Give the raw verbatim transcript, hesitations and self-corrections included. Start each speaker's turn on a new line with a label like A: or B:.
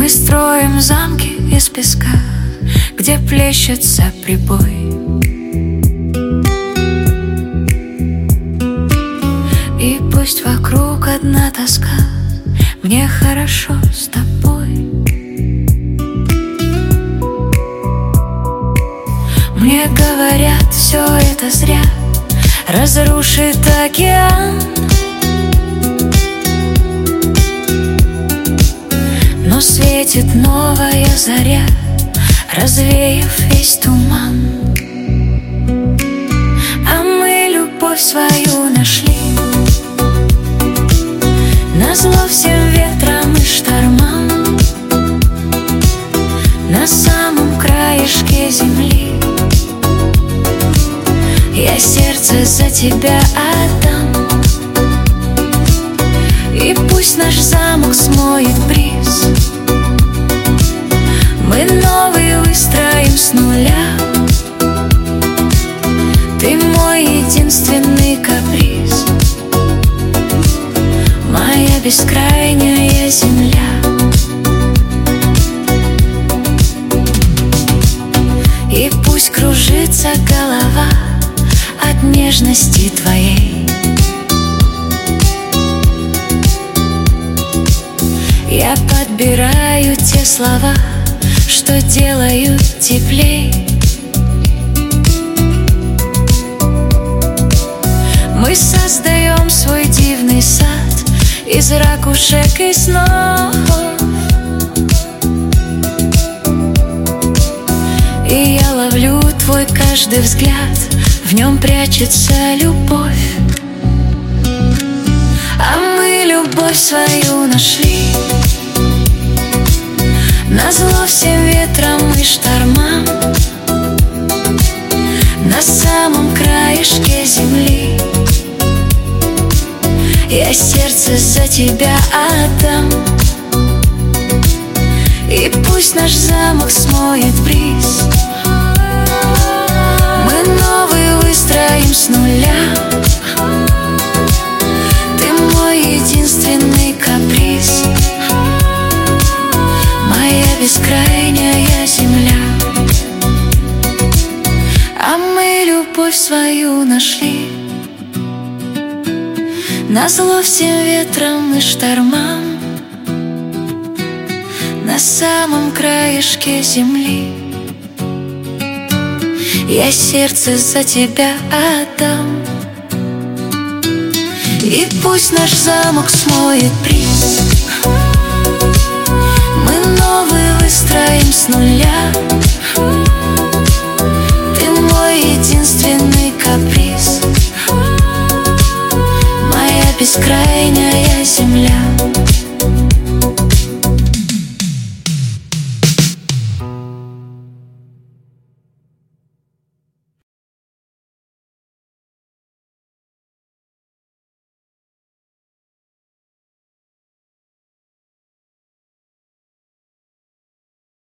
A: Мы строим замки из песка, где плещется прибой. И пусть вокруг одна тоска, мне хорошо с тобой. Мне говорят, все это зря, разрушит океан. Но светит новая заря, развеяв весь туман. А мы любовь свою нашли, назло всем ветрам и штормам. На самом краешке земли я сердце за тебя отдам. И пусть наш замок смоет бриз, мы новый выстроим с нуля. Ты мой единственный каприз, моя бескрайняя земля. И пусть кружится голова от нежности твоей. Я подбираю те слова, что делают теплей. Мы создаем свой дивный сад из ракушек и снов. И я ловлю твой каждый взгляд, в нем прячется любовь. А мы любовь свою нашли, назло всем ветрам и штормам. На самом краешке земли я сердце за тебя отдам. И пусть наш замок смоет бриз, мы новый выстроим с нуля. Ты мой единственный каприз, моя бескрайняя земля. А мы любовь свою нашли, назло всем ветрам и штормам. На самом краешке земли я сердце за тебя отдам. И пусть наш замок смоет бриз, мы новый выстроим с нуля. Ты мой единственный каприз, моя бескрайняя земля.